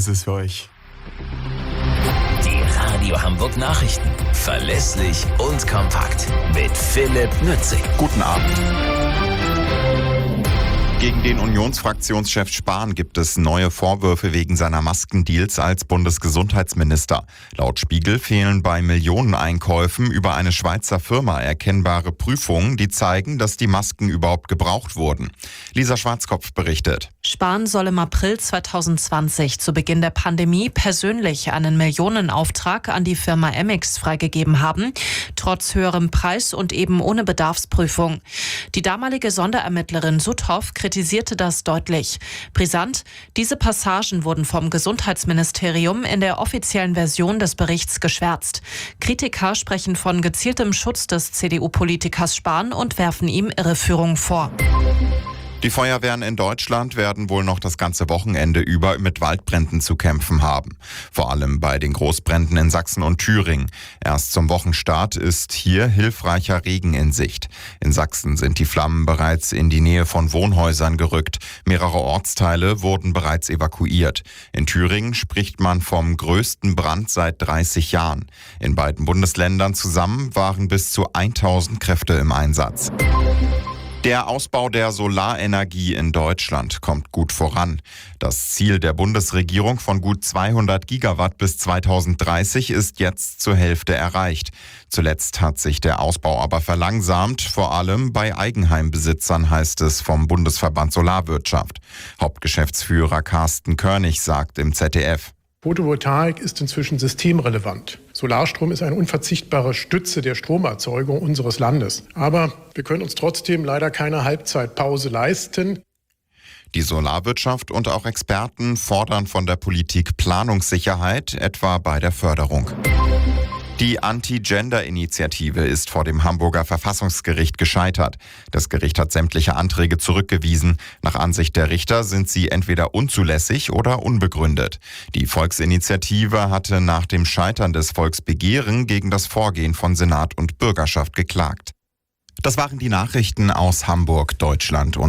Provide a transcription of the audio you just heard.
ist es für euch. Die Radio Hamburg Nachrichten. Verlässlich und kompakt. Mit Philipp Nützing. Guten Abend. Gegen den Unionsfraktionschef Spahn gibt es neue Vorwürfe wegen seiner Maskendeals als Bundesgesundheitsminister. Laut Spiegel fehlen bei Millioneneinkäufen über eine Schweizer Firma erkennbare Prüfungen, die zeigen, dass die Masken überhaupt gebraucht wurden. Lisa Schwarzkopf berichtet. Spahn soll im April 2020 zu Beginn der Pandemie persönlich einen Millionenauftrag an die Firma Emmix freigegeben haben, trotz höherem Preis und eben ohne Bedarfsprüfung. Die damalige Sonderermittlerin Suthoff kritisierte das deutlich. Brisant: Diese Passagen wurden vom Gesundheitsministerium in der offiziellen Version des Berichts geschwärzt. Kritiker sprechen von gezieltem Schutz des CDU-Politikers Spahn und werfen ihm Irreführung vor. Die Feuerwehren in Deutschland werden wohl noch das ganze Wochenende über mit Waldbränden zu kämpfen haben. Vor allem bei den Großbränden in Sachsen und Thüringen. Erst zum Wochenstart ist hier hilfreicher Regen in Sicht. In Sachsen sind die Flammen bereits in die Nähe von Wohnhäusern gerückt. Mehrere Ortsteile wurden bereits evakuiert. In Thüringen spricht man vom größten Brand seit 30 Jahren. In beiden Bundesländern zusammen waren bis zu 1000 Kräfte im Einsatz. Der Ausbau der Solarenergie in Deutschland kommt gut voran. Das Ziel der Bundesregierung von gut 200 Gigawatt bis 2030 ist jetzt zur Hälfte erreicht. Zuletzt hat sich der Ausbau aber verlangsamt, vor allem bei Eigenheimbesitzern, heißt es vom Bundesverband Solarwirtschaft. Hauptgeschäftsführer Carsten Körnig sagt im ZDF: Photovoltaik ist inzwischen systemrelevant. Solarstrom ist eine unverzichtbare Stütze der Stromerzeugung unseres Landes. Aber wir können uns trotzdem leider keine Halbzeitpause leisten. Die Solarwirtschaft und auch Experten fordern von der Politik Planungssicherheit, etwa bei der Förderung. Die Anti-Gender-Initiative ist vor dem Hamburger Verfassungsgericht gescheitert. Das Gericht hat sämtliche Anträge zurückgewiesen. Nach Ansicht der Richter sind sie entweder unzulässig oder unbegründet. Die Volksinitiative hatte nach dem Scheitern des Volksbegehren gegen das Vorgehen von Senat und Bürgerschaft geklagt. Das waren die Nachrichten aus Hamburg, Deutschland und